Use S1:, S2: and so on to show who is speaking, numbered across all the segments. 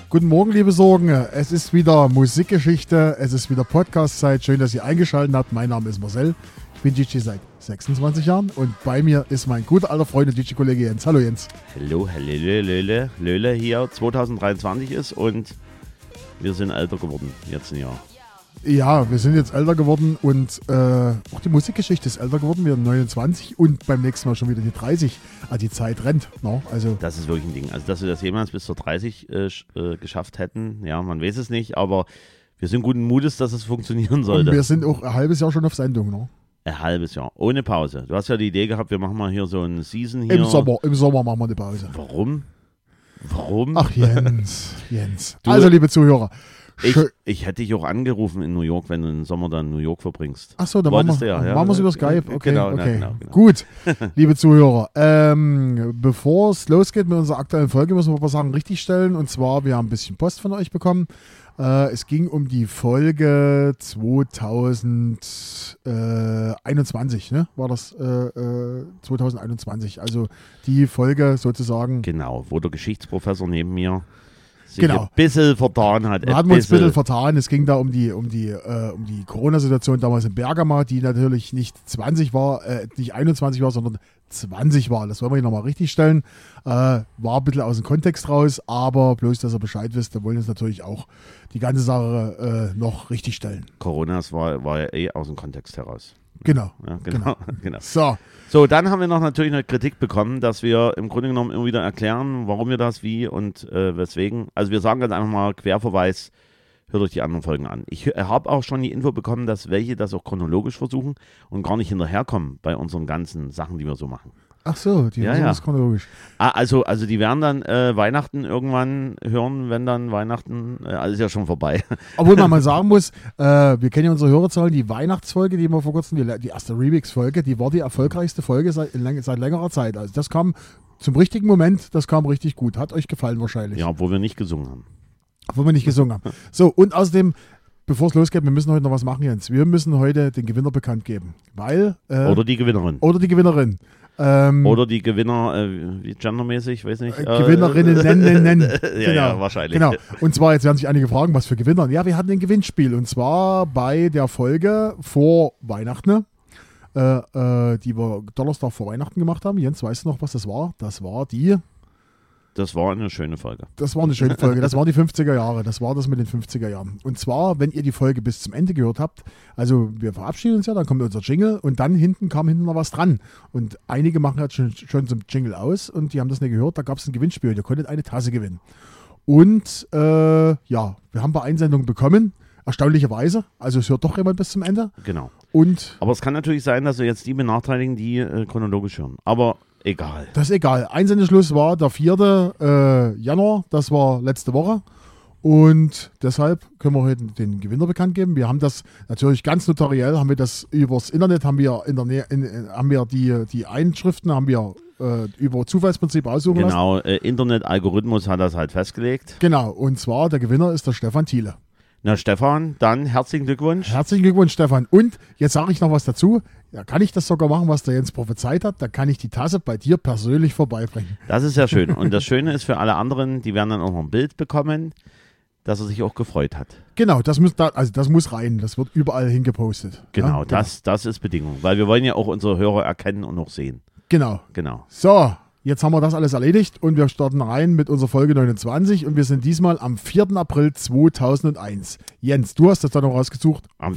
S1: Guten Morgen, liebe Sorgen. Es ist wieder Musikgeschichte, es ist wieder Podcast-Zeit. Schön, dass ihr eingeschaltet habt. Mein Name ist Marcel. Ich bin DJ seit 26 Jahren und bei mir ist mein guter alter Freund und DJ-Kollege Jens. Hallo Jens.
S2: Hallo, Löle hier 2023 ist und wir sind älter geworden, jetzt ein Jahr.
S1: Ja, wir sind jetzt älter geworden und auch die Musikgeschichte ist älter geworden. Wir sind 29 und beim nächsten Mal schon wieder die 30. Also die Zeit rennt. No? Also
S2: das ist wirklich ein Ding. Also, dass wir das jemals bis zur 30 geschafft hätten, ja, man weiß es nicht, aber wir sind guten Mutes, dass es funktionieren sollte.
S1: Und wir sind auch ein halbes Jahr schon auf Sendung. No?
S2: Ein halbes Jahr, ohne Pause. Du hast ja die Idee gehabt, wir machen mal hier so ein Season hier.
S1: Im Sommer machen wir eine Pause.
S2: Warum?
S1: Ach Jens. Also liebe Zuhörer.
S2: Ich hätte dich auch angerufen in New York, wenn du den Sommer dann in New York verbringst.
S1: Ach so, dann machen wir es über Skype. Okay,
S2: genau.
S1: Gut, liebe Zuhörer. Bevor es losgeht mit unserer aktuellen Folge, müssen wir ein paar Sachen richtigstellen. Und zwar, wir haben ein bisschen Post von euch bekommen. Es ging um die Folge 2021, ne? War das 2021? Also die Folge sozusagen.
S2: Genau, wo der Geschichtsprofessor neben mir
S1: ein
S2: bisschen vertan hat.
S1: Wir hatten uns ein bisschen vertan. Es ging da um die Corona-Situation damals in Bergamo, die natürlich nicht 20 war, nicht 21 war, sondern 20 war. Das wollen wir hier nochmal richtig stellen. War ein bisschen aus dem Kontext raus, aber bloß, dass ihr Bescheid wisst, wir wollen uns natürlich auch die ganze Sache noch richtig stellen.
S2: Corona war ja eh aus dem Kontext heraus.
S1: Genau.
S2: Ja, genau.
S1: So,
S2: dann haben wir natürlich eine Kritik bekommen, dass wir im Grunde genommen immer wieder erklären, warum wir das, wie und weswegen. Also wir sagen ganz einfach mal Querverweis, hört euch die anderen Folgen an. Ich habe auch schon die Info bekommen, dass welche das auch chronologisch versuchen und gar nicht hinterherkommen bei unseren ganzen Sachen, die wir so machen.
S1: Ach so, die versuchen das chronologisch.
S2: Also die werden dann Weihnachten irgendwann hören, wenn dann Weihnachten, alles ja schon vorbei.
S1: Obwohl man mal sagen muss, wir kennen ja unsere Hörerzahlen, die Weihnachtsfolge, die wir vor kurzem, die erste Remix-Folge, die war die erfolgreichste Folge seit längerer Zeit. Also das kam zum richtigen Moment, das kam richtig gut. Hat euch gefallen wahrscheinlich.
S2: Ja, obwohl wir nicht gesungen haben.
S1: So, und außerdem, bevor es losgeht, wir müssen heute noch was machen, Jens. Wir müssen heute den Gewinner bekannt geben, weil...
S2: Oder die Gewinnerin.
S1: Oder die Gewinnerin.
S2: Oder die Gewinner, gendermäßig, weiß nicht.
S1: Gewinnerinnen nennen.
S2: Ja, wahrscheinlich.
S1: Genau. Und zwar, jetzt werden sich einige fragen, was für Gewinner. Ja, wir hatten ein Gewinnspiel. Und zwar bei der Folge vor Weihnachten, die wir Donnerstag vor Weihnachten gemacht haben. Jens, weißt du noch, was das war? Das war eine schöne Folge. Das war die 50er Jahre. Das war das mit den 50er Jahren. Und zwar, wenn ihr die Folge bis zum Ende gehört habt, also wir verabschieden uns ja, dann kommt unser Jingle und dann kam hinten noch was dran. Und einige machen halt schon zum Jingle aus und die haben das nicht gehört. Da gab es ein Gewinnspiel. Ihr konntet eine Tasse gewinnen. Und wir haben ein paar Einsendungen bekommen. Erstaunlicherweise. Also es hört doch jemand bis zum Ende.
S2: Genau.
S1: Aber
S2: es kann natürlich sein, dass wir jetzt die benachteiligen, die chronologisch hören. Aber egal.
S1: Das ist egal. Einsendeschluss war der 4. Januar. Das war letzte Woche. Und deshalb können wir heute den Gewinner bekannt geben. Wir haben das natürlich ganz notariell, haben wir das übers Internet, haben wir die Einschriften, haben wir über Zufallsprinzip aussuchen lassen.
S2: Genau, Internet-Algorithmus hat das halt festgelegt.
S1: Genau, und zwar der Gewinner ist der Stefan Thiele.
S2: Na Stefan, dann herzlichen Glückwunsch.
S1: Herzlichen Glückwunsch, Stefan. Und jetzt sage ich noch was dazu. Da kann ich das sogar machen, was der Jens prophezeit hat. Da kann ich die Tasse bei dir persönlich vorbeibringen.
S2: Das ist ja schön. Und das Schöne ist für alle anderen, die werden dann auch noch ein Bild bekommen, dass er sich auch gefreut hat.
S1: Genau, das muss rein. Das wird überall hingepostet.
S2: Genau, ja? Das ist Bedingung. Weil wir wollen ja auch unsere Hörer erkennen und auch sehen.
S1: Genau. So, jetzt haben wir das alles erledigt und wir starten rein mit unserer Folge 29 und wir sind diesmal am 4. April 2001. Jens, du hast das da noch rausgesucht.
S2: Am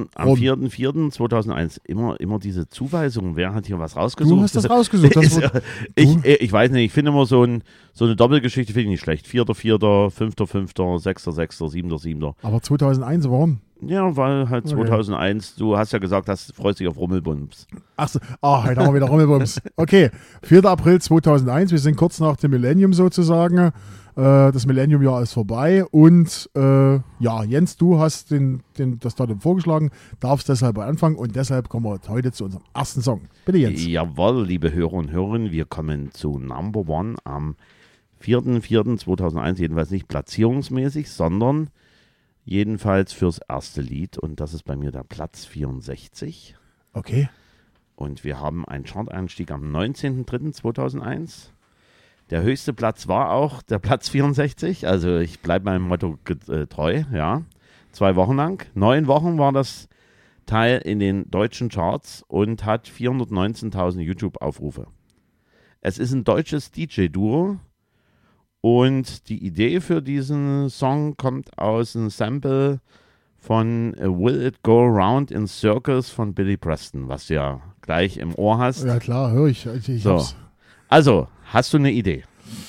S2: 4.4.2001. Immer diese Zuweisungen. Wer hat hier was rausgesucht?
S1: Du hast das rausgesucht.
S2: Ich weiß nicht, ich finde immer so eine Doppelgeschichte finde ich nicht schlecht. 4.4., 5.5., 6.6., 7.7.
S1: Aber 2001, warum?
S2: Ja, weil halt 2001, du hast ja gesagt, du freust dich auf Rummelbums.
S1: Achso, heute haben wir wieder Rummelbums. Okay, 4. April 2001, wir sind kurz nach dem Millennium sozusagen. Das Millennium-Jahr ist vorbei und Jens, du hast das Datum vorgeschlagen, darfst deshalb anfangen und deshalb kommen wir heute zu unserem ersten Song. Bitte Jens.
S2: Jawohl, liebe Hörer und Hörerinnen, wir kommen zu Number One am 4.4.2001, jedenfalls nicht platzierungsmäßig, sondern jedenfalls fürs erste Lied und das ist bei mir der Platz 64.
S1: Okay.
S2: Und wir haben einen Chart-Einstieg am 19.03.2001. Der höchste Platz war auch der Platz 64, also ich bleibe meinem Motto treu, ja. 2 Wochen lang. 9 Wochen war das Teil in den deutschen Charts und hat 419.000 YouTube-Aufrufe. Es ist ein deutsches DJ-Duo und die Idee für diesen Song kommt aus einem Sample von Will It Go Round in Circles von Billy Preston, was du ja gleich im Ohr hast.
S1: Ja klar, höre ich.
S2: So. Also, hast du eine Idee?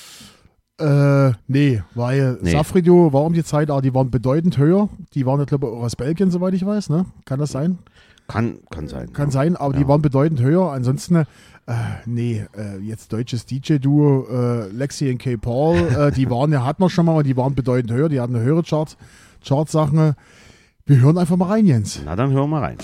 S1: Nee, weil Safridio war um die Zeit, aber die waren bedeutend höher. Die waren, glaube ich, auch aus Belgien, soweit ich weiß, ne? Kann das sein?
S2: Kann sein.
S1: Kann sein, aber die waren bedeutend höher. Ansonsten, jetzt deutsches DJ-Duo, Lexi und K. Paul, die waren, hatten wir schon mal, die waren bedeutend höher, die hatten eine höhere Chartsachen. Wir hören einfach mal rein, Jens.
S2: Na, dann hören wir rein.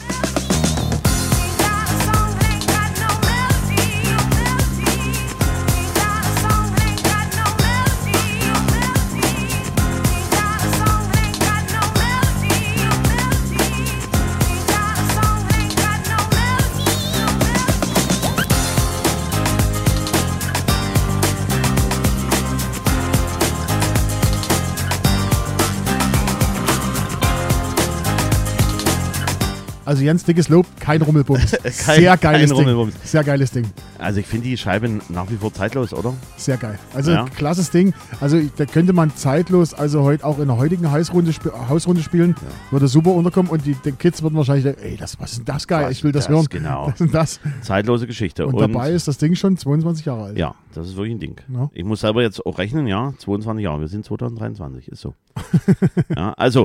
S1: Also Jens, dickes Lob, kein Rummelbums. Sehr geiles Ding. Sehr geiles Ding.
S2: Also ich finde die Scheibe nach wie vor zeitlos, oder?
S1: Sehr geil. Also klasses Ding. Also da könnte man zeitlos, also heute auch in der heutigen Hausrunde spielen, würde super unterkommen und den Kids würden wahrscheinlich denken, ey, was ist denn das geil? Ich will das hören.
S2: Genau.
S1: Was ist denn das?
S2: Zeitlose Geschichte.
S1: Und dabei ist das Ding schon 22 Jahre alt.
S2: Ja, das ist wirklich ein Ding.
S1: Ja.
S2: Ich muss selber jetzt auch rechnen, 22 Jahre. Wir sind 2023, ist so. Ja, also,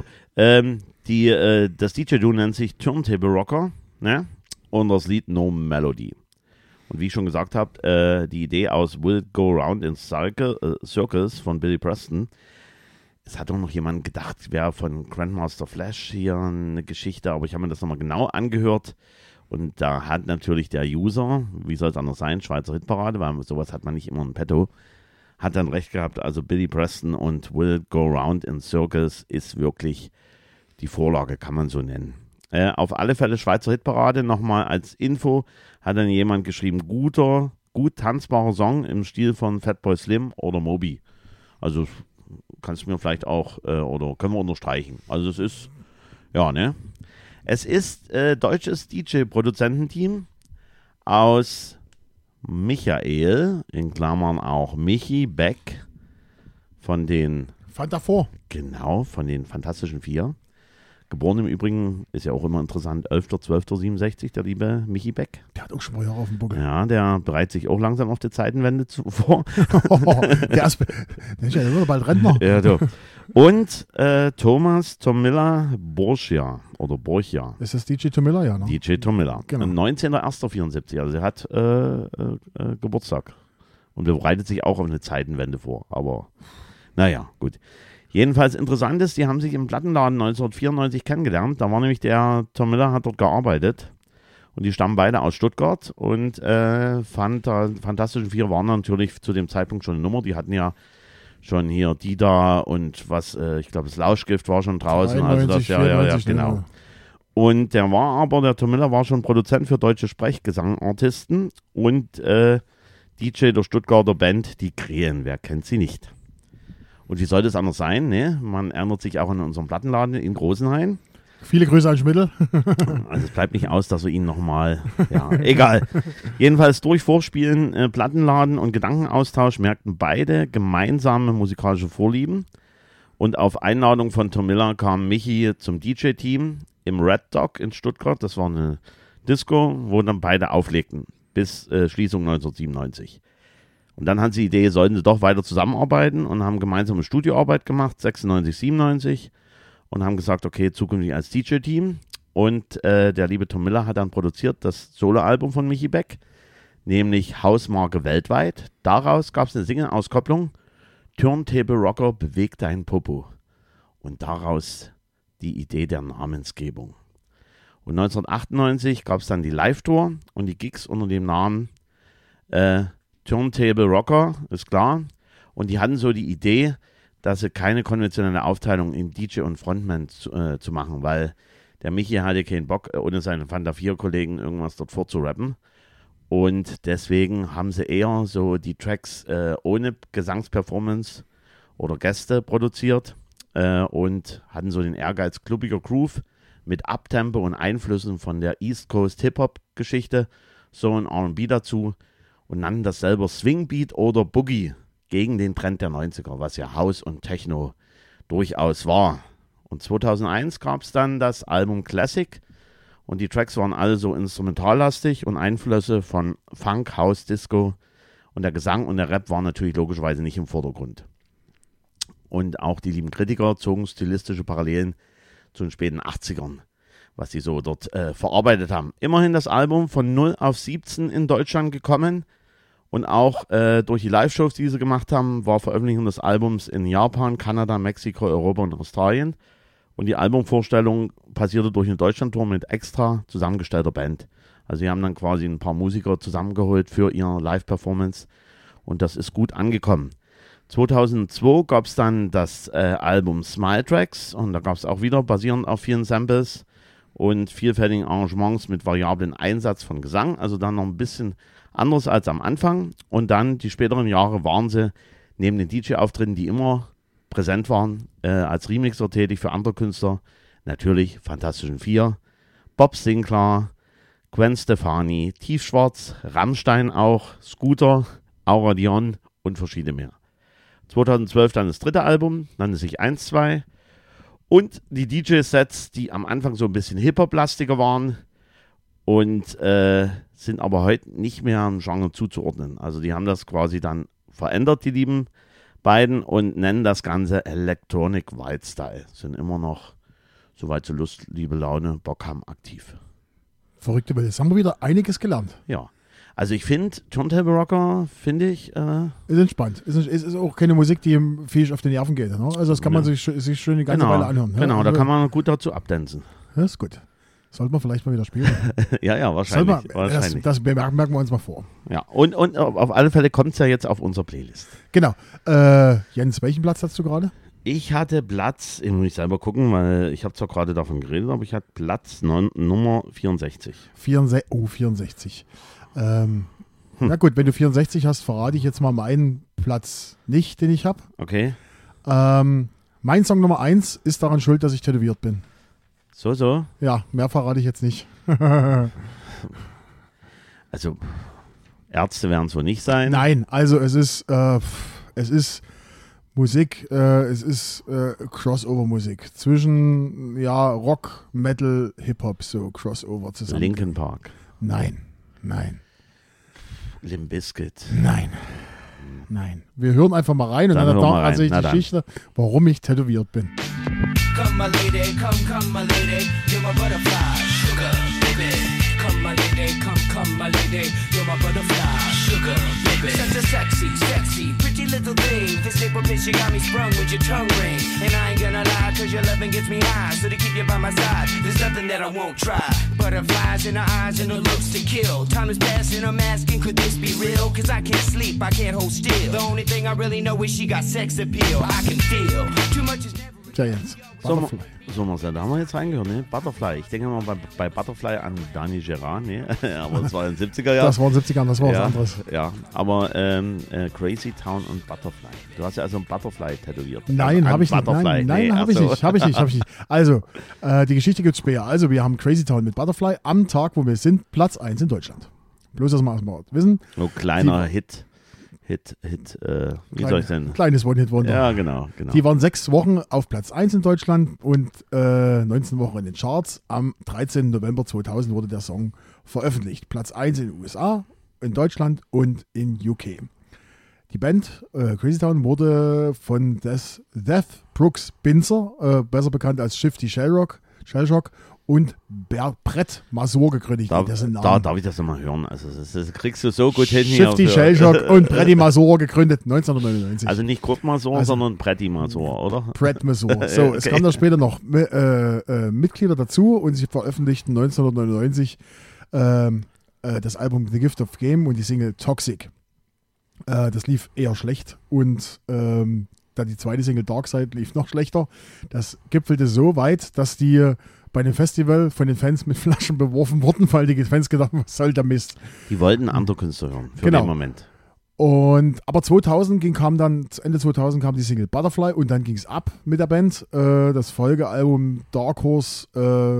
S2: das DJ-Duo nennt sich Turntable Rocker, ne? Und das Lied No Melody. Und wie ich schon gesagt habe, die Idee aus Will It Go Round in Circles von Billy Preston. Es hat auch noch jemand gedacht, wäre von Grandmaster Flash hier eine Geschichte, aber ich habe mir das nochmal genau angehört. Und da hat natürlich der User, wie soll es anders sein, Schweizer Hitparade, weil sowas hat man nicht immer in petto, hat dann recht gehabt. Also Billy Preston und Will It Go Round in Circles ist wirklich die Vorlage, kann man so nennen. Auf alle Fälle Schweizer Hitparade, nochmal als Info, hat dann jemand geschrieben, gut tanzbarer Song im Stil von Fatboy Slim oder Moby. Also kannst du mir vielleicht auch, oder können wir unterstreichen. Also es ist, es ist deutsches DJ-Produzententeam aus Michael, in Klammern auch Michi Beck, von den Fantastischen Vier. Geboren im Übrigen, ist ja auch immer interessant, 11.12.67, der liebe Michi Beck.
S1: Der hat auch schon mal Jahre auf dem Buckel.
S2: Ja, der bereitet sich auch langsam auf die Zeitenwende vor.
S1: Der ist ja bald Rentner.
S2: Ja, du. Und Thomas Tomilla Borchia.
S1: Ist das DJ Tomilla, ja? Ne?
S2: DJ Tomilla.
S1: Genau.
S2: 19.01.74, also er hat Geburtstag. Und bereitet sich auch auf eine Zeitenwende vor. Aber naja, gut. Jedenfalls interessant ist, die haben sich im Plattenladen 1994 kennengelernt. Da war nämlich der Tom Miller, hat dort gearbeitet. Und die stammen beide aus Stuttgart. Und Fantastischen Vier waren natürlich zu dem Zeitpunkt schon eine Nummer. Die hatten ja schon hier Dida und ich glaube, das Lauschgift war schon draußen.
S1: 93,
S2: also das,
S1: 94,
S2: genau.
S1: Ja.
S2: Und der Tom Miller war schon Produzent für deutsche Sprechgesangartisten und DJ der Stuttgarter Band Die Krähen. Wer kennt sie nicht? Und wie soll das anders sein? Ne? Man erinnert sich auch an unseren Plattenladen in Großenhain.
S1: Viele Grüße an Schmittel.
S2: Also es bleibt nicht aus, dass wir ihn nochmal, egal. Jedenfalls durch Vorspielen, Plattenladen und Gedankenaustausch merkten beide gemeinsame musikalische Vorlieben. Und auf Einladung von Tom Miller kam Michi zum DJ-Team im Red Dog in Stuttgart. Das war eine Disco, wo dann beide auflegten, bis Schließung 1997. Und dann hatten sie die Idee, sollten sie doch weiter zusammenarbeiten und haben gemeinsame Studioarbeit gemacht, 96, 97. Und haben gesagt, okay, zukünftig als DJ-Team. Und der liebe Tom Miller hat dann produziert das Soloalbum von Michi Beck, nämlich Hausmarke weltweit. Daraus gab es eine Single-Auskopplung, Turntable Rocker, beweg dein Popo. Und daraus die Idee der Namensgebung. Und 1998 gab es dann die Live-Tour und die Gigs unter dem Namen Turntable Rocker, ist klar. Und die hatten so die Idee, dass sie keine konventionelle Aufteilung in DJ und Frontman zu machen, weil der Michi hatte keinen Bock, ohne seine Fanta 4-Kollegen irgendwas dort vorzurappen. Und deswegen haben sie eher so die Tracks ohne Gesangsperformance oder Gäste produziert und hatten so den Ehrgeiz, klubbiger Groove mit Uptempo und Einflüssen von der East Coast Hip-Hop-Geschichte, so ein R&B dazu und nannten das selber Swingbeat oder Boogie gegen den Trend der 90er, was ja House und Techno durchaus war. Und 2001 gab es dann das Album Classic und die Tracks waren alle so instrumentallastig und Einflüsse von Funk, House, Disco und der Gesang und der Rap waren natürlich logischerweise nicht im Vordergrund. Und auch die lieben Kritiker zogen stilistische Parallelen zu den späten 80ern, was sie so dort verarbeitet haben. Immerhin das Album von 0 auf 17 in Deutschland gekommen und auch durch die Live-Shows, die sie gemacht haben, war Veröffentlichung des Albums in Japan, Kanada, Mexiko, Europa und Australien. Und die Albumvorstellung passierte durch eine Deutschlandtour mit extra zusammengestellter Band. Also sie haben dann quasi ein paar Musiker zusammengeholt für ihre Live-Performance und das ist gut angekommen. 2002 gab es dann das Album Smile Tracks und da gab es auch wieder basierend auf vielen Samples und vielfältigen Arrangements mit variablen Einsatz von Gesang, also dann noch ein bisschen anders als am Anfang. Und dann die späteren Jahre waren sie neben den DJ-Auftritten, die immer präsent waren, als Remixer tätig für andere Künstler, natürlich Fantastischen Vier, Bob Sinclair, Gwen Stefani, Tiefschwarz, Rammstein auch, Scooter, Aura Dion und verschiedene mehr. 2012 dann das dritte Album, nannte sich 1-2 und die DJ-Sets, die am Anfang so ein bisschen Hip-Hop-lastiger waren und sind aber heute nicht mehr einem Genre zuzuordnen. Also die haben das quasi dann verändert, die lieben beiden, und nennen das Ganze Electronic Wild Style. Sind immer noch, soweit so Lust, Liebe, Laune, Bock haben, aktiv.
S1: Verrückte Welt. Jetzt haben wir wieder einiges gelernt.
S2: Ja. Also ich finde, Turntable Rocker, finde ich...
S1: ist entspannt. Ist auch keine Musik, die ihm viel auf den Nerven geht. Ne? Also das kann man sich schön die ganze Weile anhören.
S2: Genau,
S1: ja?
S2: Da kann man gut dazu abdancen.
S1: Ja, ist gut. Sollte man vielleicht mal wieder spielen.
S2: ja, wahrscheinlich.
S1: Das merken wir uns mal vor.
S2: Ja, und auf alle Fälle kommt es ja jetzt auf unsere Playlist.
S1: Genau. Jens, welchen Platz hast du gerade?
S2: Ich hatte Platz, ich muss selber gucken, weil ich habe zwar gerade davon geredet, aber ich hatte Platz Nummer 64.
S1: 64. Na gut, wenn du 64 hast, verrate ich jetzt mal meinen Platz nicht, den ich habe.
S2: Okay.
S1: Mein Song Nummer 1 ist daran schuld, dass ich tätowiert bin.
S2: So?
S1: Ja, mehr verrate ich jetzt nicht.
S2: Also, Ärzte werden es wohl nicht sein.
S1: Nein, also es ist Musik, es ist Crossover-Musik zwischen Rock, Metal, Hip-Hop, so Crossover zusammen.
S2: Linkin Park.
S1: Nein.
S2: Limp Bizkit.
S1: Nein. Wir hören einfach mal rein und dann erzähle ich die Geschichte, warum ich tätowiert bin.
S3: Come my lady, come my lady, you're my butterfly, sugar, baby. Come my lady, come my lady, you're my butterfly, sugar, baby. Such a sexy, pretty little thing. This April bitch, you got me sprung with your tongue ring. And I ain't gonna lie, cause your loving gets me high. So to keep you by my side, there's nothing that I won't try. Butterflies in her eyes and her looks to kill. Time is passing, I'm asking, could this be real? Cause I can't sleep, I can't hold still. The only thing I really know is she got sex appeal. I can feel, too much is never...
S1: Tja, Jens. Butterfly.
S2: So, Marcel, da haben wir jetzt reingehört, ne? Butterfly. Ich denke mal bei Butterfly an Dani Gerard, ne? Aber das war in den 70er Jahren.
S1: Das war in den 70ern, das war was anderes.
S2: Ja, aber Crazy Town und Butterfly. Du hast ja also ein Butterfly tätowiert.
S1: Nein, habe ich nicht. Nein, habe ich nicht. Also, die Geschichte gibt es später. Also, wir haben Crazy Town mit Butterfly am Tag, wo wir sind, Platz 1 in Deutschland. Bloß, dass wir erstmal wissen.
S2: So kleiner Hit, wie soll ich denn?
S1: Kleines One-Hit-Wonder.
S2: Ja, genau.
S1: Die waren 6 Wochen auf Platz 1 in Deutschland und 19 Wochen in den Charts. Am 13. November 2000 wurde der Song veröffentlicht. Platz 1 in den USA, in Deutschland und in UK. Die Band Crazy Town wurde von Death Brooks Binzer, besser bekannt als Shifty Shellshock, und Brett Masur gegründet.
S2: Da darf ich das nochmal hören. Also das kriegst du so gut hin hier.
S1: Shifty Shellshock und Brett Masur gegründet 1999.
S2: Also nicht Kurt Masur, sondern Brett Masur, oder?
S1: Brett Masur. So, okay. Es kamen dann später noch Mitglieder dazu und sie veröffentlichten 1999 das Album The Gift of Game und die Single Toxic. Das lief eher schlecht und dann die zweite Single Dark Side lief noch schlechter. Das gipfelte so weit, dass die bei dem Festival von den Fans mit Flaschen beworfen wurden, weil die Fans gedacht haben, was soll der Mist.
S2: Die wollten andere Künstler hören für
S1: Genau.
S2: den Moment.
S1: Aber 2000 Ende 2000 kam die Single Butterfly und dann ging es ab mit der Band. Das Folgealbum Dark Horse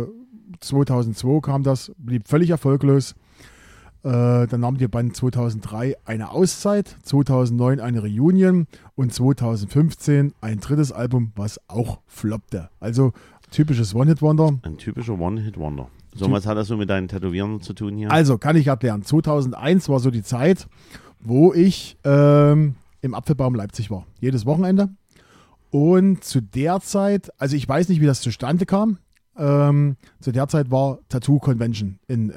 S1: 2002 kam das, blieb völlig erfolglos. Dann nahm die Band 2003 eine Auszeit, 2009 eine Reunion und 2015 ein drittes Album, was auch floppte. Also typisches One-Hit-Wonder.
S2: Ein typischer One-Hit-Wonder. So, was hat das so mit deinen Tätowieren zu tun hier?
S1: Also, kann ich erklären. 2001 war so die Zeit, wo ich im Apfelbaum Leipzig war. Jedes Wochenende. Und zu der Zeit, also ich weiß nicht, wie das zustande kam. Zu der Zeit war Tattoo Convention in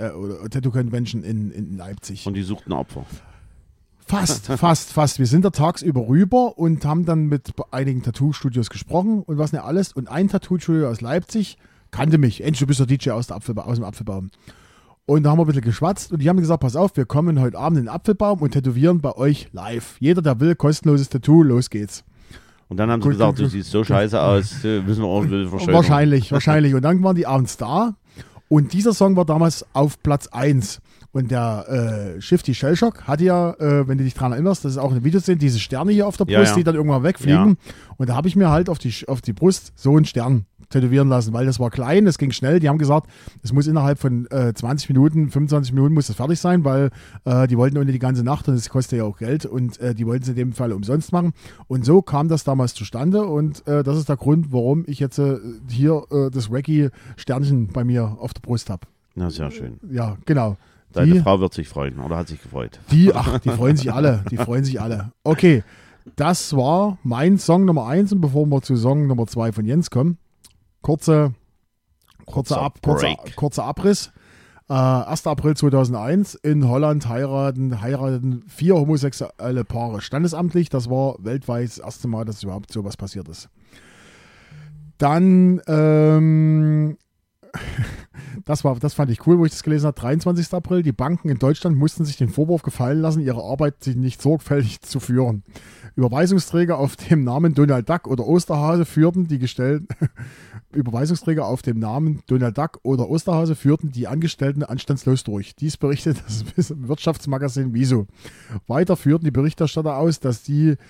S1: Leipzig.
S2: Und die suchten Opfer.
S1: Fast. Wir sind da tagsüber rüber und haben dann mit einigen Tattoo-Studios gesprochen und was nicht alles. Und ein Tattoo-Studio aus Leipzig kannte mich. Endlich, du bist der DJ aus dem Apfelbaum. Und da haben wir ein bisschen geschwatzt und die haben gesagt, pass auf, wir kommen heute Abend in den Apfelbaum und tätowieren bei euch live. Jeder, der will, kostenloses Tattoo, los geht's.
S2: Und dann haben sie gesagt, du siehst so scheiße aus, müssen wir auch verschönern.
S1: Wahrscheinlich. Und dann waren die abends da und dieser Song war damals auf Platz 1. Und der Shifty Shellshock hatte ja, wenn du dich daran erinnerst, das ist auch ein Video sind, diese Sterne hier auf der Brust, die dann irgendwann wegfliegen. Ja. Und da habe ich mir halt auf die Brust so einen Stern tätowieren lassen, weil das war klein, das ging schnell. Die haben gesagt, es muss innerhalb von 20 Minuten, 25 Minuten muss das fertig sein, weil die wollten ohne die ganze Nacht und das kostet ja auch Geld und die wollten es in dem Fall umsonst machen. Und so kam das damals zustande und das ist der Grund, warum ich jetzt hier das Wacky-Sternchen bei mir auf der Brust habe.
S2: Na, sehr schön.
S1: Ja, genau.
S2: Deine Frau wird sich freuen oder hat sich gefreut?
S1: Die freuen sich alle. Okay, das war mein Song Nummer 1 und bevor wir zu Song Nummer 2 von Jens kommen, kurzer Abriss. 1. April 2001 in Holland heiraten 4 homosexuelle Paare standesamtlich. Das war weltweit das erste Mal, dass überhaupt sowas passiert ist. Dann das fand ich cool, wo ich das gelesen habe. 23. April, die Banken in Deutschland mussten sich den Vorwurf gefallen lassen, ihre Arbeit nicht sorgfältig zu führen. Überweisungsträger auf dem Namen Donald Duck oder Osterhase führten die Angestellten anstandslos durch. Dies berichtet das Wirtschaftsmagazin Wieso. Weiter führten die Berichterstatter aus, dass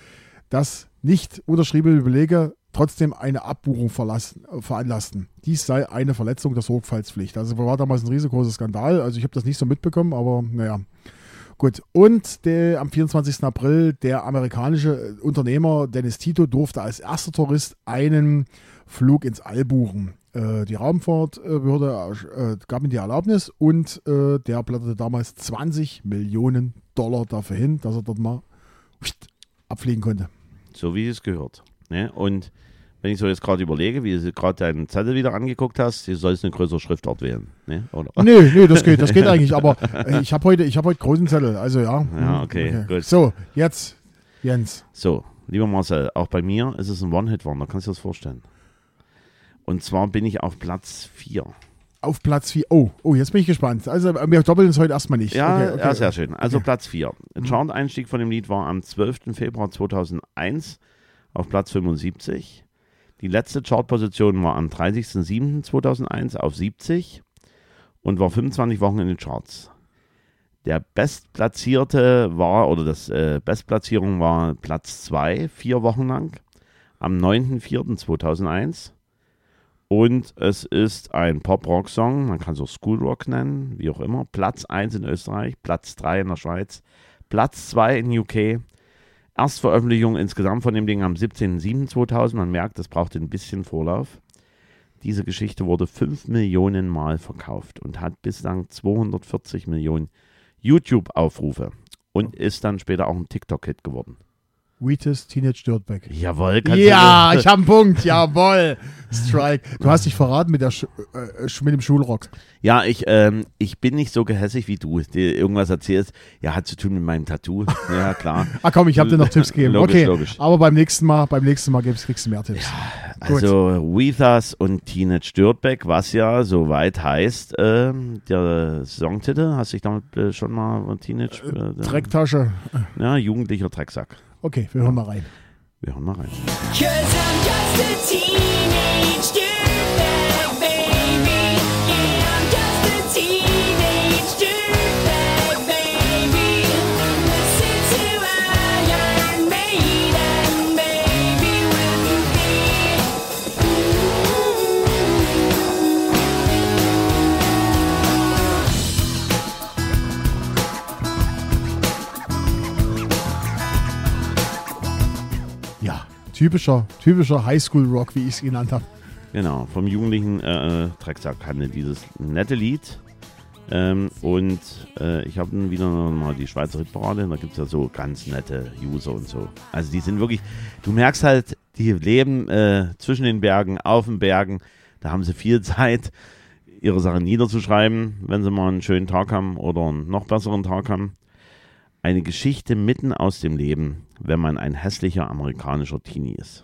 S1: nicht unterschriebene Belege trotzdem eine Abbuchung veranlassten. Dies sei eine Verletzung der Sorgfaltspflicht. Also war damals ein riesengroßer Skandal. Also ich habe das nicht so mitbekommen, aber naja. Gut. Und am 24. April der amerikanische Unternehmer Dennis Tito durfte als erster Tourist einen Flug ins All buchen. Die Raumfahrtbehörde gab ihm die Erlaubnis und der blätterte damals $20 Millionen dafür hin, dass er dort mal abfliegen konnte.
S2: So wie es gehört. Ne? Und wenn ich so jetzt gerade überlege, wie du gerade deinen Zettel wieder angeguckt hast, du sollst eine größere Schriftart wählen. Ne? Oder?
S1: Nee, das geht eigentlich, aber ich habe heute großen Zettel, also ja.
S2: Ja, okay, gut.
S1: So, jetzt Jens.
S2: So, lieber Marcel, auch bei mir ist es ein One-Hit-Wonder, kannst du dir das vorstellen? Und zwar bin ich auf Platz 4.
S1: Auf Platz 4. Oh, jetzt bin ich gespannt. Also wir doppeln es heute erstmal nicht.
S2: Ja, okay. Ja, sehr schön. Also Platz 4. Der Chart-Einstieg von dem Lied war am 12. Februar 2001 auf Platz 75. Die letzte Chartposition war am 30.07.2001 auf 70 und war 25 Wochen in den Charts. Der Bestplatzierte Bestplatzierung war Platz 2, 4 Wochen lang, am 9.04.2001. Und es ist ein Pop-Rock-Song, man kann es auch Schoolrock nennen, wie auch immer. Platz 1 in Österreich, Platz 3 in der Schweiz, Platz 2 in UK. Erstveröffentlichung insgesamt von dem Ding am 17.07.2000. Man merkt, das braucht ein bisschen Vorlauf. Diese Geschichte wurde 5 Millionen Mal verkauft und hat bislang 240 Millionen YouTube-Aufrufe und ist dann später auch ein TikTok-Hit geworden.
S1: Wheatus Teenage Dirtbag.
S2: Jawohl.
S1: Ja, ich habe einen Punkt. Jawohl. Strike. Du hast dich verraten mit dem Schulrock.
S2: Ja, ich bin nicht so gehässig wie du, dir irgendwas erzählst. Ja, hat zu tun mit meinem Tattoo. Ja, klar.
S1: Komm, ich habe dir noch Tipps gegeben.
S2: Logisch.
S1: Aber beim nächsten Mal kriegst du mehr Tipps.
S2: Ja, also Wheatus und Teenage Dirtbag, was ja soweit heißt, der Songtitel, hast du dich damit schon mal Teenage...
S1: Drecktasche.
S2: Ja, jugendlicher Drecksack.
S1: Okay, wir hören mal rein.
S2: Wir hören mal rein.
S3: 'Cause I'm just a teenage dirtbag baby. Yeah, I'm just a teenage dirtbag baby. Listen to Iron Maiden, baby, with
S1: Ja, typischer Highschool-Rock, wie ich es genannt habe.
S2: Genau, vom jugendlichen Drecksack handelt dieses nette Lied. Ich habe dann wieder mal die Schweizer Hitparade. Da gibt es ja so ganz nette User und so. Also die sind wirklich, du merkst halt, die leben zwischen den Bergen, auf den Bergen. Da haben sie viel Zeit, ihre Sachen niederzuschreiben, wenn sie mal einen schönen Tag haben oder einen noch besseren Tag haben. Eine Geschichte mitten aus dem Leben, wenn man ein hässlicher amerikanischer Teenie ist.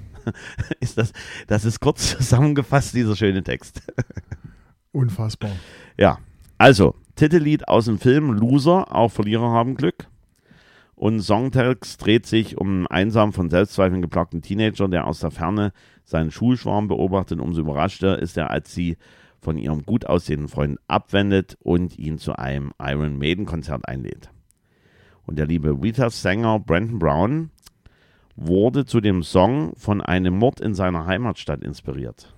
S2: Das ist kurz zusammengefasst, dieser schöne Text.
S1: Unfassbar.
S2: Ja, also, Titellied aus dem Film Loser, auch Verlierer haben Glück. Und Songtext dreht sich um einen einsam von Selbstzweifeln geplagten Teenager, der aus der Ferne seinen Schulschwarm beobachtet. Umso überraschter ist er, als sie von ihrem gut aussehenden Freund abwendet und ihn zu einem Iron Maiden Konzert einlädt. Und der liebe Weezer-Sänger Brandon Brown wurde zu dem Song von einem Mord in seiner Heimatstadt inspiriert.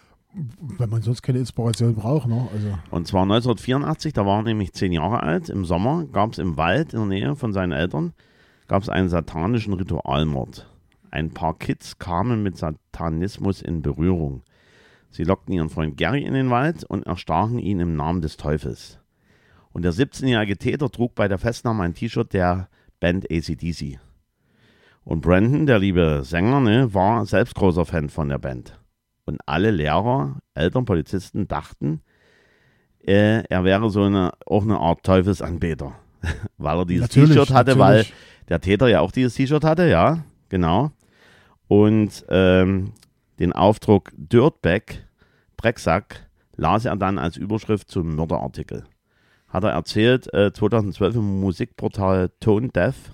S1: Wenn man sonst keine Inspiration braucht, ne? Also.
S2: Und zwar 1984, da war er nämlich 10 Jahre alt. Im Sommer gab es im Wald in der Nähe von seinen Eltern gab's einen satanischen Ritualmord. Ein paar Kids kamen mit Satanismus in Berührung. Sie lockten ihren Freund Gary in den Wald und erstachen ihn im Namen des Teufels. Und der 17-jährige Täter trug bei der Festnahme ein T-Shirt der Band AC/DC. Und Brandon, der liebe Sänger, ne, war selbst großer Fan von der Band. Und alle Lehrer, Eltern, Polizisten dachten, er wäre auch eine Art Teufelsanbeter. Weil er dieses T-Shirt hatte, weil der Täter ja auch dieses T-Shirt hatte, ja, genau. Und den Aufdruck Dirtbag, Drecksack, las er dann als Überschrift zum Mörderartikel. Hat er erzählt, 2012 im Musikportal Tone Deaf.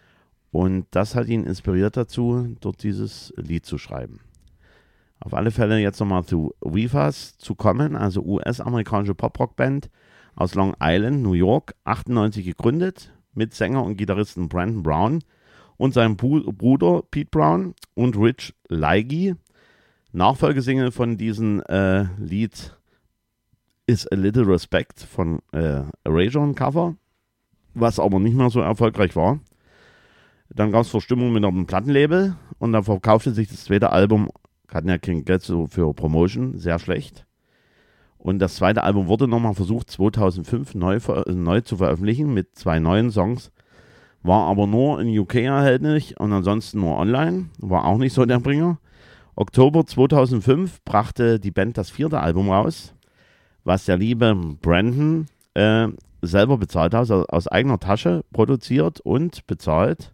S2: Und das hat ihn inspiriert dazu, dort dieses Lied zu schreiben. Auf alle Fälle jetzt nochmal zu Weezer zu kommen, also US-amerikanische Pop-Rock-Band aus Long Island, New York, 98 gegründet, mit Sänger und Gitarristen Brandon Brown und seinem Bruder Pete Brown und Rich Leige. Nachfolgesingle von diesem Lied ist A Little Respect von Erasure, ein Cover, was aber nicht mehr so erfolgreich war. Dann gab es Verstimmung mit einem Plattenlabel und dann verkaufte sich das zweite Album, hatten ja kein Geld so für Promotion, sehr schlecht. Und das zweite Album wurde nochmal versucht, 2005 neu zu veröffentlichen mit 2 neuen Songs. War aber nur in UK erhältlich und ansonsten nur online. War auch nicht so der Bringer. Oktober 2005 brachte die Band das 4. Album raus, was der liebe Brandon selber bezahlt hat, also aus eigener Tasche produziert und bezahlt.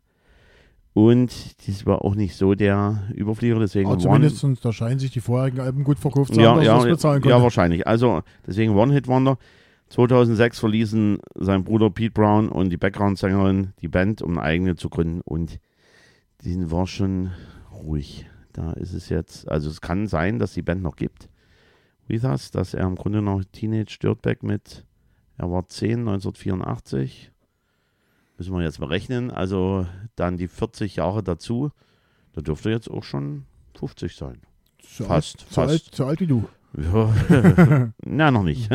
S2: Und das war auch nicht so der Überflieger, deswegen
S1: Aber zumindest, da scheinen sich die vorherigen Alben gut verkauft zu haben, dass er das bezahlen konnte.
S2: Ja, wahrscheinlich. Also deswegen One-Hit-Wonder. 2006 verließen sein Bruder Pete Brown und die Background-Sängerin die Band, um eine eigene zu gründen. Und die war schon ruhig. Da ist es jetzt, also es kann sein, dass die Band noch gibt. Weezer, dass er im Grunde noch Teenage Dirtbag mit, er war 10, 1984. Müssen wir jetzt mal rechnen. Also dann die 40 Jahre dazu. Da dürfte jetzt auch schon 50 sein. Fast.
S1: So alt wie du.
S2: Ja. Na, noch nicht.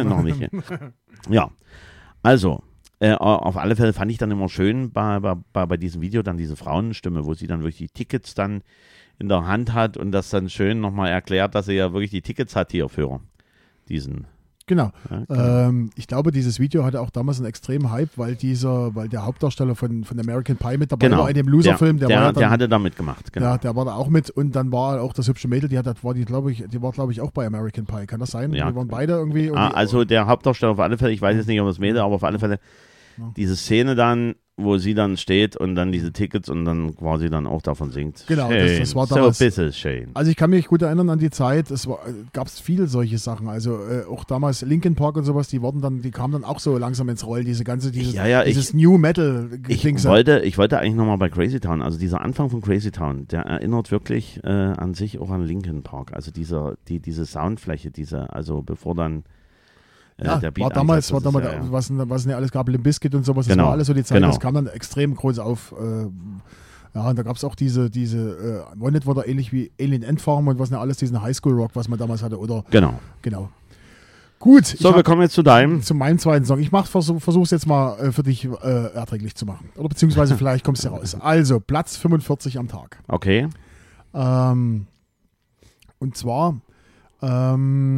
S2: Ja, also auf alle Fälle fand ich dann immer schön bei diesem Video dann diese Frauenstimme, wo sie dann wirklich die Tickets dann in der Hand hat und das dann schön nochmal erklärt, dass sie ja wirklich die Tickets hat hier für diesen.
S1: Genau.
S2: Ja,
S1: ich glaube, dieses Video hatte auch damals einen extremen Hype, weil der Hauptdarsteller von American Pie mit dabei war in dem Loser-Film.
S2: Der hatte da mitgemacht. Genau.
S1: Ja, der war da auch mit und dann war auch das hübsche Mädel, die war, glaube ich, auch bei American Pie. Kann das sein?
S2: Ja.
S1: Die waren beide irgendwie.
S2: Also der Hauptdarsteller auf alle Fälle, ich weiß jetzt nicht, ob das Mädel, aber auf alle Fälle diese Szene dann, wo sie dann steht und dann diese Tickets und dann quasi dann auch davon singt.
S1: Genau,
S2: Shane,
S1: das war damals.
S2: So ein bisschen Shane.
S1: Also ich kann mich gut erinnern an die Zeit, es gab viele solche Sachen, also auch damals Linkin Park und sowas, die kamen dann auch so langsam ins Rollen, dieses New Metal
S2: Ich wollte eigentlich nochmal bei Crazy Town, also dieser Anfang von Crazy Town, der erinnert wirklich an sich auch an Linkin Park, also diese Soundfläche, also bevor dann der Beat
S1: war damals, was nicht alles gab, Limp Bizkit und sowas, das war alles so die Zeit, das kam dann extrem groß auf. Ja, und da gab es auch diese One-Hit war da ähnlich wie Alien Endfarm und was nicht alles, diesen Highschool-Rock, was man damals hatte, oder?
S2: Genau.
S1: Gut.
S2: So, wir kommen jetzt zu
S1: meinem zweiten Song. Ich versuch's jetzt mal für dich erträglich zu machen. Oder beziehungsweise vielleicht kommst du raus. Also, Platz 45 am Tag.
S2: Okay.
S1: Und zwar, der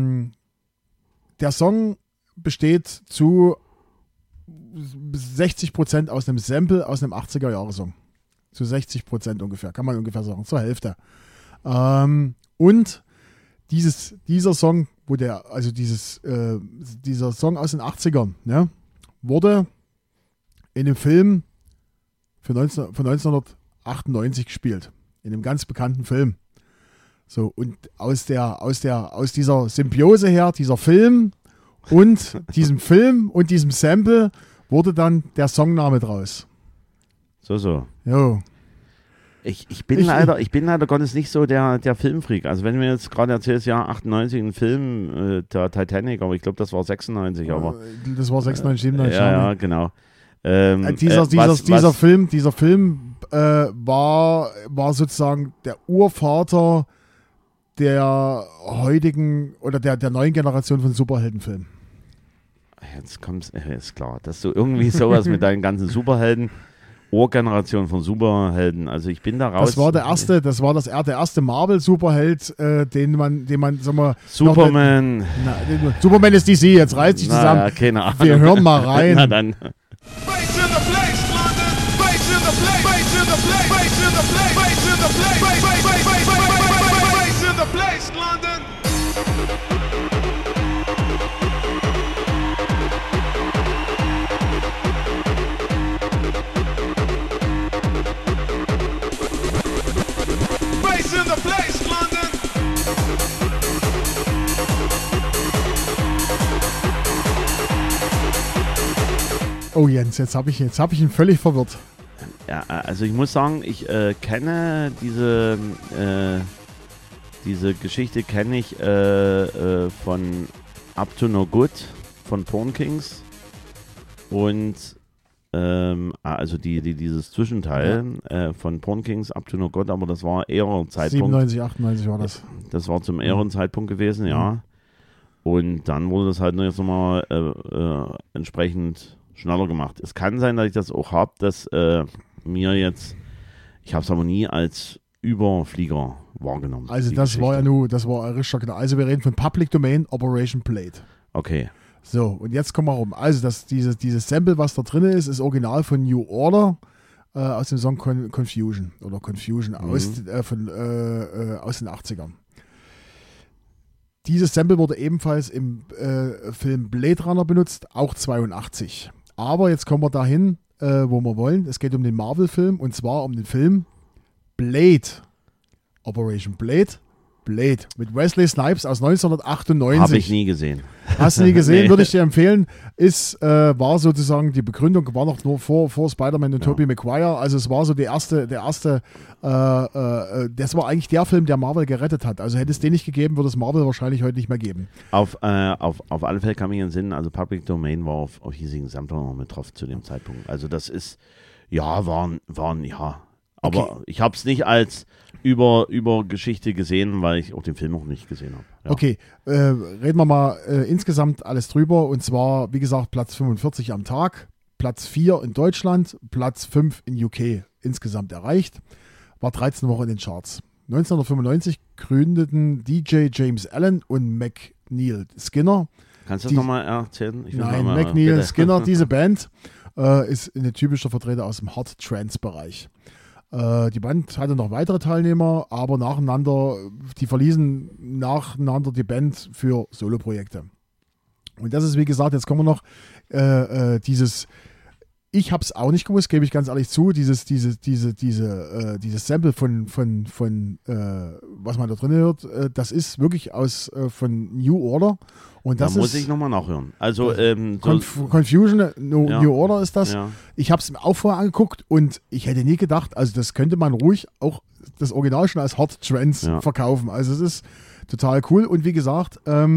S1: Song besteht zu 60% aus einem Sample aus einem 80er-Jahre-Song. Zu 60% ungefähr, kann man ungefähr sagen, zur Hälfte. Und dieser Song, dieser Song aus den 80ern, ja, wurde in einem Film von 1998 gespielt. In einem ganz bekannten Film. So, und aus dieser Symbiose her, dieser Film und diesem Film und diesem Sample wurde dann der Songname draus.
S2: So.
S1: Jo.
S2: Ich bin leider Gottes nicht so der Filmfreak. Also wenn du mir jetzt gerade erzählst, ja, 98 ein Film, der Titanic, aber ich glaube, das war 96. Aber,
S1: das war 96, 97.
S2: Ja, genau.
S1: Dieser Film war sozusagen der Urvater der heutigen oder der neuen Generation von Superheldenfilmen.
S2: Jetzt kommt's, ist klar, dass du irgendwie sowas mit deinen ganzen Superhelden, Urgeneration von Superhelden, also ich bin da raus.
S1: Der erste Marvel-Superheld, den man, sag mal,
S2: Superman.
S1: Superman ist DC, jetzt reißt sich zusammen.
S2: Ja, keine Ahnung.
S1: Wir hören mal rein.
S2: Na dann.
S1: Oh Jens, jetzt hab ich ihn völlig verwirrt.
S2: Ja, also ich muss sagen, ich kenne diese Geschichte von Up to No Good von Porn Kings und also dieses Zwischenteil von Porn Kings Up to No Good, aber das war eher Zeitpunkt.
S1: 97, 98 war das.
S2: Das war zum eher Zeitpunkt gewesen, ja. Und dann wurde das halt noch jetzt nochmal entsprechend schneller gemacht. Es kann sein, dass ich das auch habe, dass ich habe es aber nie als Überflieger wahrgenommen.
S1: Also das war richtig genau. Also wir reden von Public Domain Operation Blade.
S2: Okay.
S1: So, und jetzt kommen wir rum. Also dieses Sample, was da drin ist Original von New Order aus dem Song Confusion aus den 80ern. Dieses Sample wurde ebenfalls im Film Blade Runner benutzt, auch 82. Aber jetzt kommen wir dahin, wo wir wollen. Es geht um den Marvel-Film und zwar um den Film Blade. Operation Blade mit Wesley Snipes aus 1998.
S2: Habe ich nie gesehen.
S1: Hast du nie gesehen?
S2: Nee.
S1: Würde ich dir empfehlen. War sozusagen, die Begründung war noch nur vor Spider-Man und Tobey Maguire. Also es war so das war eigentlich der Film, der Marvel gerettet hat. Also hätte es den nicht gegeben, würde es Marvel wahrscheinlich heute nicht mehr geben.
S2: Auf alle Fälle kann mich entsinnen, also Public Domain war auf hiesigen Sampler noch mit drauf zu dem Zeitpunkt. Also das ist, waren. Aber
S1: okay.
S2: Ich habe es nicht als über Geschichte gesehen, weil ich auch den Film noch nicht gesehen habe. Ja.
S1: Okay, reden wir mal insgesamt alles drüber. Und zwar, wie gesagt, Platz 45 am Tag, Platz 4 in Deutschland, Platz 5 in UK insgesamt erreicht. War 13 Wochen in den Charts. 1995 gründeten DJ James Allen und McNeil Skinner.
S2: Kannst du das nochmal erzählen?
S1: Nein, McNeil Skinner, diese Band, ist eine typische Vertreter aus dem Hard Trance Bereich. Die Band hatte noch weitere Teilnehmer, aber die verließen nacheinander die Band für Soloprojekte. Und das ist, wie gesagt, jetzt kommen wir noch, dieses ich habe es auch nicht gewusst, gebe ich ganz ehrlich zu. Dieses Sample von was man da drin hört, das ist wirklich von New Order. Und das
S2: da muss ich nochmal nachhören. Also
S1: Confusion, New Order ist das.
S2: Ja.
S1: Ich habe es mir auch vorher angeguckt und ich hätte nie gedacht, also das könnte man ruhig auch das Original schon als Hard Trance verkaufen. Also es ist total cool. Und wie gesagt,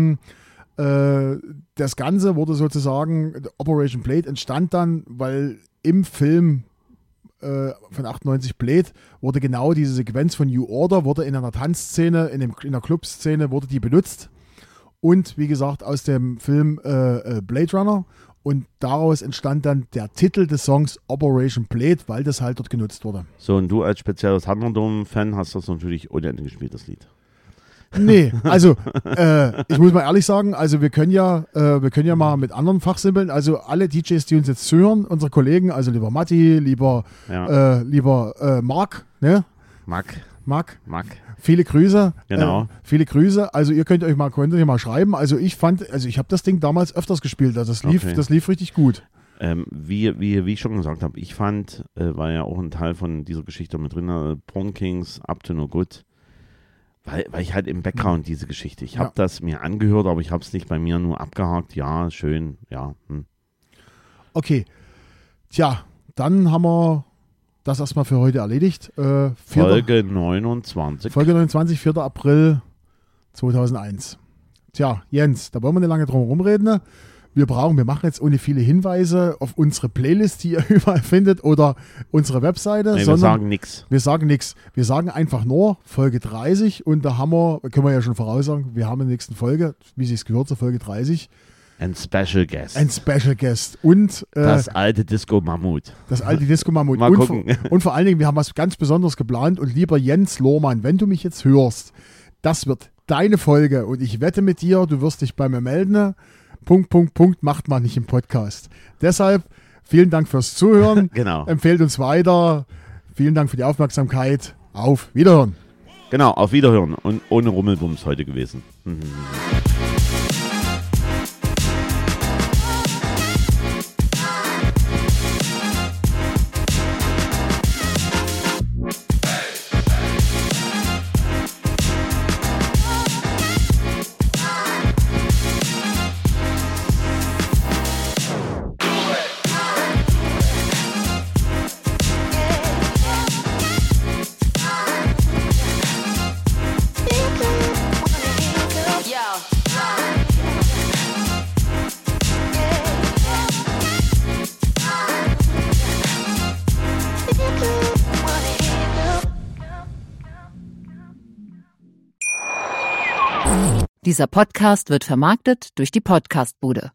S1: das Ganze wurde sozusagen, Operation Blade entstand dann, weil im Film von 98 Blade wurde genau diese Sequenz von New Order, wurde in einer Tanzszene, in einer Clubszene wurde die benutzt. Und wie gesagt, aus dem Film Blade Runner. Und daraus entstand dann der Titel des Songs Operation Blade, weil das halt dort genutzt wurde.
S2: So, und du als spezieller Thunderdome-Fan hast das natürlich ohne Ende gespielt, das Lied.
S1: Nee, also ich muss mal ehrlich sagen, also wir können ja mal mit anderen Fachsimpeln, also alle DJs, die uns jetzt zuhören, unsere Kollegen, also lieber Matti, lieber Marc, ne? Marc. Viele Grüße.
S2: Genau.
S1: Viele Grüße. Also ihr könnt ihr mal schreiben. Also ich habe das Ding damals öfters gespielt. Also das lief richtig gut.
S2: Wie ich schon gesagt habe, ich fand, war ja auch ein Teil von dieser Geschichte mit drin, Porn Kings, Up to No Good, weil ich halt im Background diese Geschichte, ich habe das mir angehört, aber ich habe es nicht bei mir nur abgehakt. Ja, schön, ja.
S1: Okay. Tja, dann haben wir das erstmal für heute erledigt.
S2: Folge 29.
S1: Folge 29, 4. April 2001. Tja, Jens, da wollen wir nicht lange drum rumreden. Ne? Wir machen jetzt ohne viele Hinweise auf unsere Playlist, die ihr überall findet, oder unsere Webseite.
S2: Nee, wir sagen nichts.
S1: Wir sagen nichts. Wir sagen einfach nur Folge 30 und da können wir ja schon voraussagen, wir haben in der nächsten Folge, wie sie es gehört, zur Folge 30.
S2: Ein Special Guest.
S1: Und
S2: das alte Disco-Mammut.
S1: Mal
S2: gucken.
S1: Und vor allen Dingen, wir haben was ganz Besonderes geplant. Und lieber Jens Lohmann, wenn du mich jetzt hörst, das wird deine Folge. Und ich wette mit dir, du wirst dich bei mir melden. ... macht man nicht im Podcast. Deshalb vielen Dank fürs Zuhören.
S2: Genau.
S1: Empfehlt uns weiter. Vielen Dank für die Aufmerksamkeit. Auf Wiederhören.
S2: Genau, auf Wiederhören. Und ohne Rummelbums heute gewesen.
S4: Dieser Podcast wird vermarktet durch die Podcastbude.